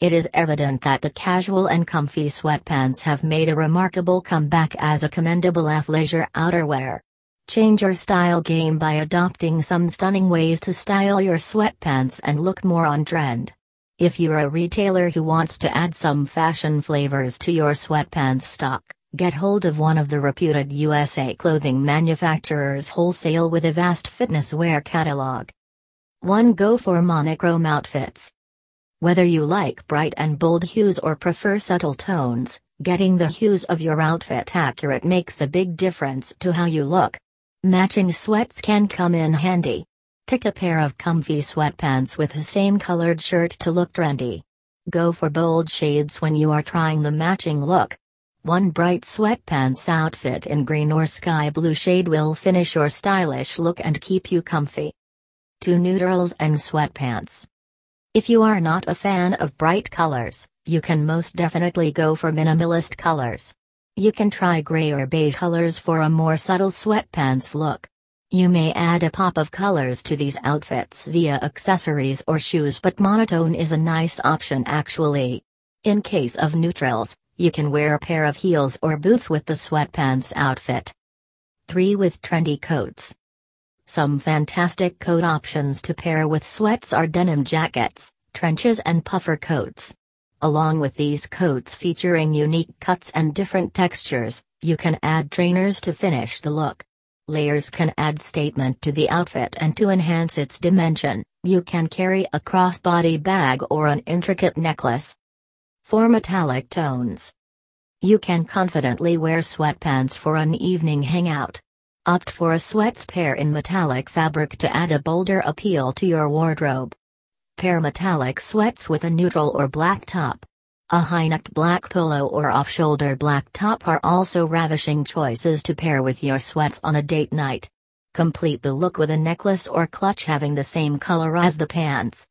It is evident that the casual and comfy sweatpants have made a remarkable comeback as a commendable athleisure outerwear. Change your style game by adopting some stunning ways to style your sweatpants and look more on trend. If you're a retailer who wants to add some fashion flavors to your sweatpants stock, get hold of one of the reputed USA clothing manufacturers wholesale with a vast fitness wear catalog. 1. Go for monochrome outfits. Whether you like bright and bold hues or prefer subtle tones, getting the hues of your outfit accurate makes a big difference to how you look. Matching sweats can come in handy. Pick a pair of comfy sweatpants with the same colored shirt to look trendy. Go for bold shades when you are trying the matching look. One bright sweatpants outfit in green or sky blue shade will finish your stylish look and keep you comfy. 2. Neutrals and sweatpants. If you are not a fan of bright colors, you can most definitely go for minimalist colors. You can try gray or beige colors for a more subtle sweatpants look. You may add a pop of colors to these outfits via accessories or shoes, but monotone is a nice option actually. In case of neutrals, you can wear a pair of heels or boots with the sweatpants outfit. 3. With trendy coats. Some fantastic coat options to pair with sweats are denim jackets, trenches and puffer coats. Along with these coats featuring unique cuts and different textures, you can add trainers to finish the look. Layers can add statement to the outfit, and to enhance its dimension, you can carry a crossbody bag or an intricate necklace. 4. Metallic tones. You can confidently wear sweatpants for an evening hangout. Opt for a sweats pair in metallic fabric to add a bolder appeal to your wardrobe. Pair metallic sweats with a neutral or black top. A high-necked black polo or off-shoulder black top are also ravishing choices to pair with your sweats on a date night. Complete the look with a necklace or clutch having the same color as the pants.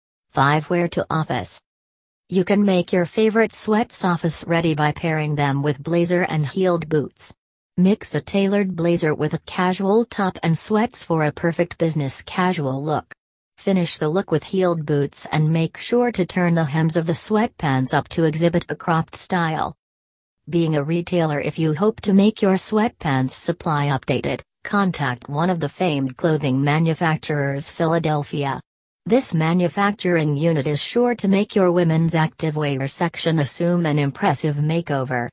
5. Wear to office. You can make your favorite sweats office ready by pairing them with blazer and heeled boots. Mix a tailored blazer with a casual top and sweats for a perfect business casual look. Finish the look with heeled boots and make sure to turn the hems of the sweatpants up to exhibit a cropped style. Being a retailer, if you hope to make your sweatpants supply updated, contact one of the famed clothing manufacturers Philadelphia. This manufacturing unit is sure to make your women's activewear section assume an impressive makeover.